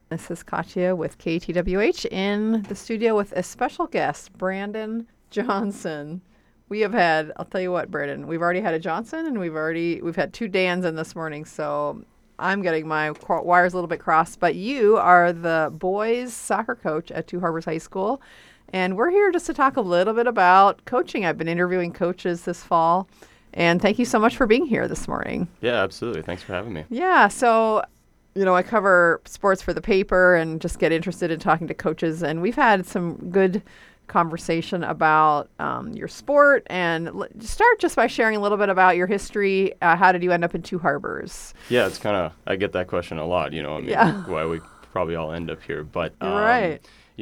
This is Katya with KTWH in the studio with a special guest, Brandon Johnson. We have had, I'll tell you what, Brandon, we've already had a Johnson and we've had two Dans in this morning, so I'm getting my wires a little bit crossed. But you are the boys soccer coach at Two Harbors High School, and we're here just to talk a little bit about coaching. I've been interviewing coaches this fall, and thank you so much for being here this morning. Yeah, absolutely. Thanks for having me. Yeah, so I cover sports for the paper and just get interested in talking to coaches. And we've had some good conversation about your sport. And start just by sharing a little bit about your history. How did you end up in Two Harbors? Yeah, it's kind of, I get that question a lot, why we probably all end up here. But, right.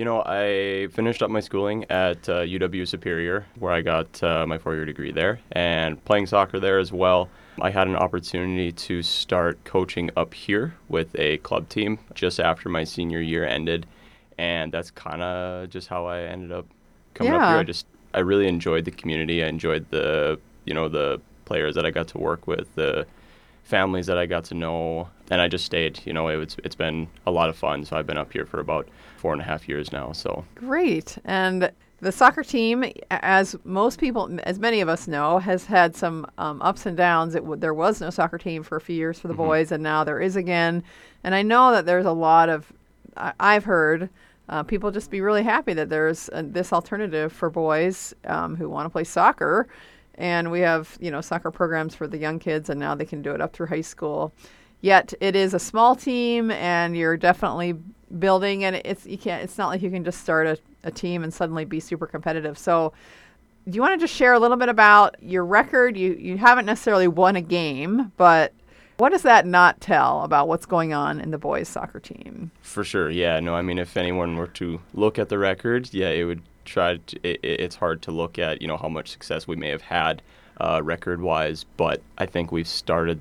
I finished up my schooling at UW Superior, where I got my 4-year degree there, and playing soccer there as well. I had an opportunity to start coaching up here with a club team just after my senior year ended, and that's kind of just how I ended up coming up here. I really enjoyed the community. I enjoyed the players that I got to work with, the families that I got to know, and I just stayed. It's been a lot of fun, so I've been up here for about 4.5 years now. So great. And the soccer team, as many of us know, has had some ups and downs. There was no soccer team for a few years for the boys, and now there is again. And I know that there's a lot of, I've heard people just be really happy that there's this alternative for boys who want to play soccer. And we have, soccer programs for the young kids, and now they can do it up through high school. Yet it is a small team, and you're definitely building, and it's not like you can just start a team and suddenly be super competitive. So do you want to just share a little bit about your record? You haven't necessarily won a game, but what does that not tell about what's going on in the boys soccer team? For sure. Yeah. No, if anyone were to look at the record, it would it's hard to look at, how much success we may have had record wise, but I think we've started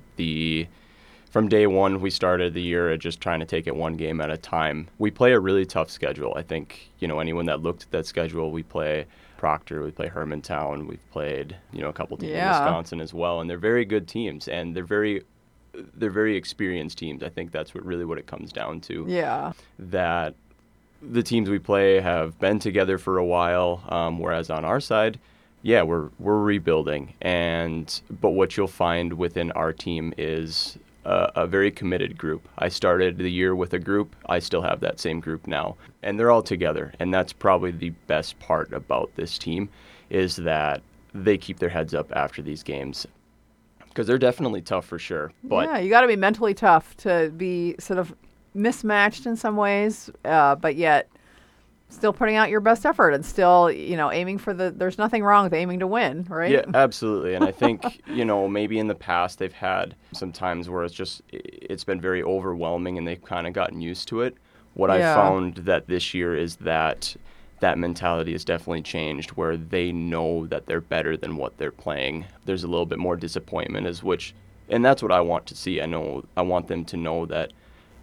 from day one, we started the year just trying to take it one game at a time. We play a really tough schedule. I think, anyone that looked at that schedule, we play Proctor, we play Hermantown, we've played, a couple teams in Wisconsin as well, and they're very good teams, and they're very experienced teams. I think that's what it comes down to. Yeah. That the teams we play have been together for a while, whereas on our side, we're rebuilding. But what you'll find within our team is a very committed group. I started the year with a group. I still have that same group now, and they're all together. And that's probably the best part about this team, is that they keep their heads up after these games, because they're definitely tough for sure. But you got to be mentally tough to be sort of mismatched in some ways, but yet still putting out your best effort and still, aiming for there's nothing wrong with aiming to win, right? Yeah, absolutely. And I think, maybe in the past they've had some times where it's been very overwhelming and they've kind of gotten used to it. What I found that this year is that mentality has definitely changed, where they know that they're better than what they're playing. There's a little bit more disappointment, and that's what I want to see. I want them to know that,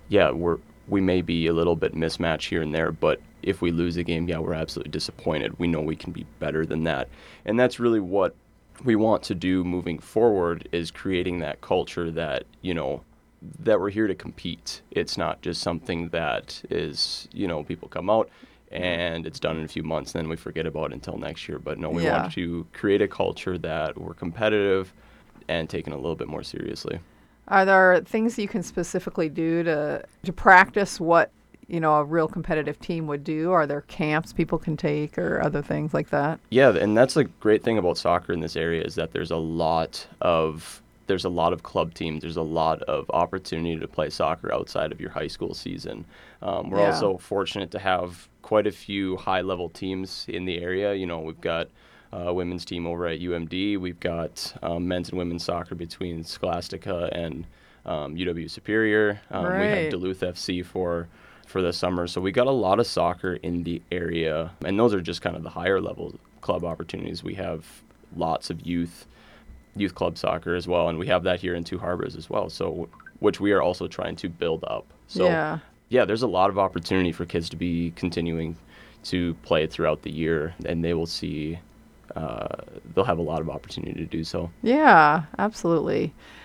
we may be a little bit mismatched here and there, but if we lose a game, we're absolutely disappointed. We know we can be better than that. And that's really what we want to do moving forward, is creating that culture that, that we're here to compete. It's not just something that is, people come out and it's done in a few months, and then we forget about it until next year. But no, we want to create a culture that we're competitive and taken a little bit more seriously. Are there things you can specifically do to practice what, a real competitive team would do? Are there camps people can take or other things like that? Yeah, and that's a great thing about soccer in this area, is that there's a lot of club teams. There's a lot of opportunity to play soccer outside of your high school season. We're also fortunate to have quite a few high-level teams in the area. We've got a women's team over at UMD. We've got men's and women's soccer between Scholastica and UW Superior. We have Duluth FC for the summer. So we got a lot of soccer in the area, and those are just kind of the higher level club opportunities. We have lots of youth club soccer as well, and we have that here in Two Harbors as well, so which we are also trying to build up. So there's a lot of opportunity for kids to be continuing to play throughout the year, and they will see they'll have a lot of opportunity to do so. Yeah, absolutely.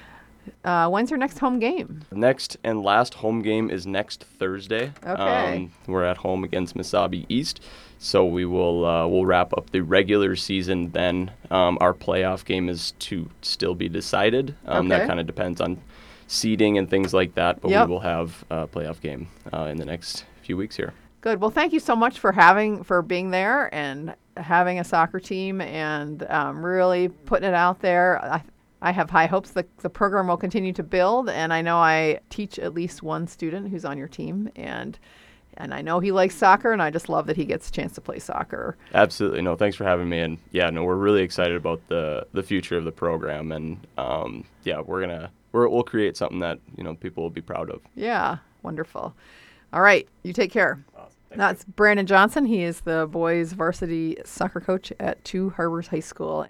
When's your next home game? Next and last home game is next Thursday. Okay. We're at home against Mesabi East, so we will we'll wrap up the regular season. Then our playoff game is to still be decided. Okay. That kind of depends on seeding and things like that, but Yep. we will have a playoff game in the next few weeks here. Good. Well, thank you so much for being there and having a soccer team and really putting it out there. I have high hopes that the program will continue to build, and I know I teach at least one student who's on your team, and I know he likes soccer, and I just love that he gets a chance to play soccer. Absolutely. No, thanks for having me. And yeah, no, we're really excited about the future of the program, and yeah, we'll create something that people will be proud of. Yeah, wonderful. All right, you take care. Awesome. That's Brandon Johnson. He is the boys varsity soccer coach at Two Harbors High School.